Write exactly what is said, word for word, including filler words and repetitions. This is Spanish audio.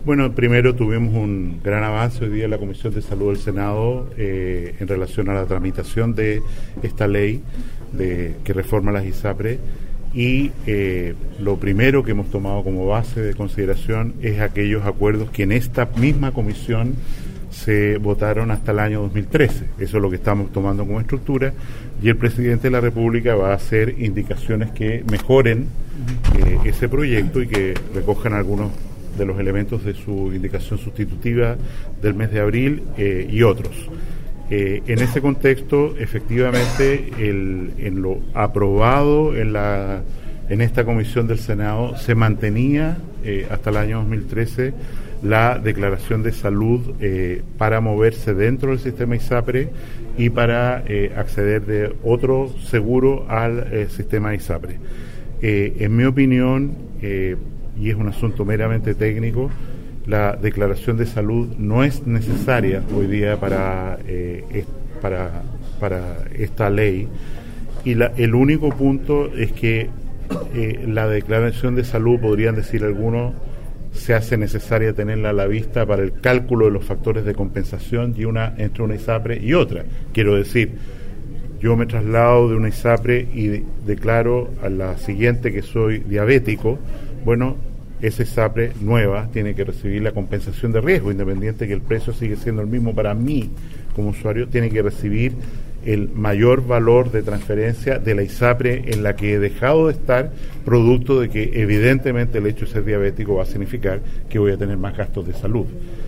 Bueno, primero tuvimos un gran avance hoy día en la Comisión de Salud del Senado eh, en relación a la tramitación de esta ley de, que reforma las ISAPRES, y eh, lo primero que hemos tomado como base de consideración es aquellos acuerdos que en esta misma comisión se votaron hasta el año dos mil trece. Eso es lo que estamos tomando como estructura, y el presidente de la República va a hacer indicaciones que mejoren eh, ese proyecto y que recojan algunos de los elementos de su indicación sustitutiva del mes de abril eh, y otros. Eh, en ese contexto, efectivamente, el, en lo aprobado en la en esta comisión del Senado se mantenía eh, hasta el año dos mil trece la declaración de salud eh, para moverse dentro del sistema ISAPRE y para eh, acceder de otro seguro al eh, sistema ISAPRE. Eh, en mi opinión, eh, y es un asunto meramente técnico, la declaración de salud no es necesaria hoy día para, eh, es, para, para esta ley, y la, el único punto es que eh, la declaración de salud, podrían decir algunos, se hace necesaria tenerla a la vista para el cálculo de los factores de compensación y una entre una ISAPRE y otra. Quiero decir, yo me traslado de una ISAPRE y de, declaro a la siguiente que soy diabético. Bueno, esa ISAPRE nueva tiene que recibir la compensación de riesgo, independiente que el precio sigue siendo el mismo para mí como usuario, tiene que recibir el mayor valor de transferencia de la ISAPRE en la que he dejado de estar, producto de que evidentemente el hecho de ser diabético va a significar que voy a tener más gastos de salud.